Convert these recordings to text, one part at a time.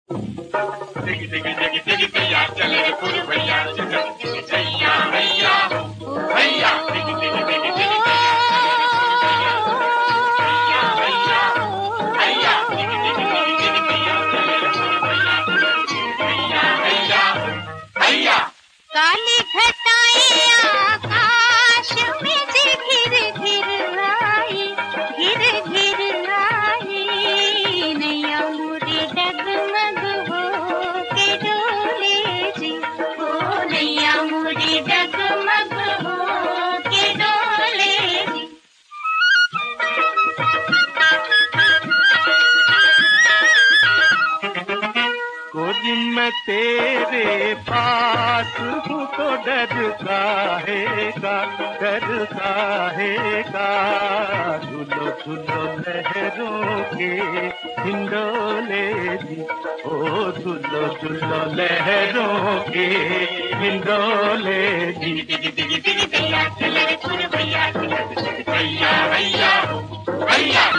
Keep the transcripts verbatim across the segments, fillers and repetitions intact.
दिग दिग दिग दिग दैया चले रे फुर भैया दिग दिग दैया भैया भैया दिग दिग दिग दिग दैया चले रे फुर भैया भैया दिग दिग दिग दिग दैया चले रे फुर भैया भैया भैया। काली घटाएं आकाश में से घिर घिर आई, घिर घिर आई, नैया मुड़ी डगमग हो के डोले जी, ओ नैया मुड़ी डगमग हो के डोले जी। गोदी में तेरे पास हूँ तो डर काहेगा, डर काहेगा, झूलो झूलो लहरों के हिंडोले जी, ओ झूलो झूलो लहरों के हिंडोले जी। दिग दिग दिग दैया चले रे फुर भैया दिग दिग दैया भैया भैया।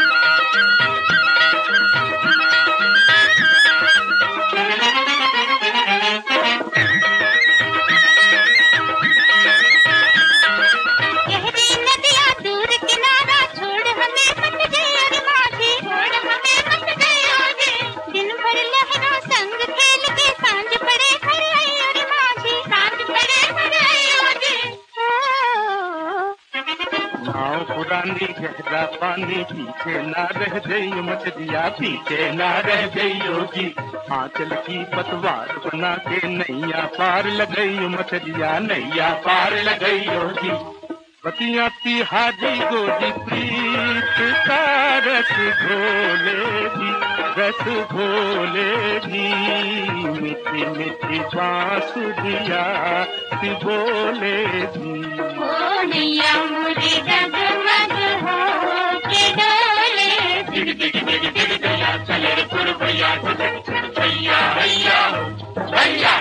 नाव पुरानी गहरा पानी पीछे ना रह गई मछलिया, पीछे ना रह गई जी, आंचल की पतवार बना के नैया पार लगई मछलिया, नैया पार लगई जी। बतिया तिहारी गोदी प्रीत का रस घोले जी, रस घोले जी, मिठी मिठी बांसुरिया सी बोले जी, ओ नैया मुड़ी डगमग हो के डोले जी। दिग दिग दिग दिग दैया चले रे फुर भैया दिग दिग दैया भैया भैया।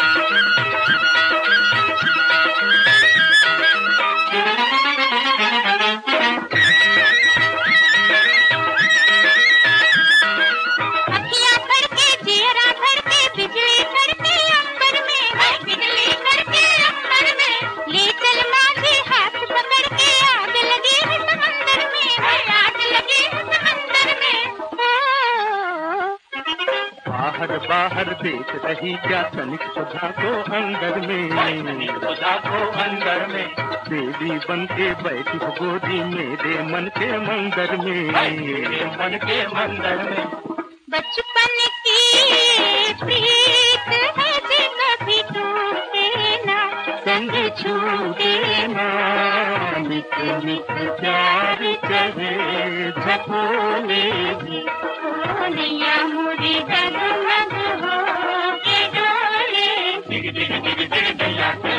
अखियाँ भर के चेहरा भर के बिजली करके अंबर में है, बिजली करके अंबर में ले चल माझे हाथ पकड़ के, आग लगी है समंदर में है, आग लगी है समंदर में। ओ बाहर बाहर देख रही क्या तनिक सुधा को अंदर में, खुदा को अंदर में देवी बन के बैठी हो गोदी मेरे मन के मंदिर में, मेरे मन के मंदिर में। बचपन की प्रीत है जी कभी टूटे ना, संग छूटे ना, मिट मिट प्यार करे झकोले जी, ओ नैया मुड़ी डगमग हो के डोले। दिग दिग दिग दिग दैया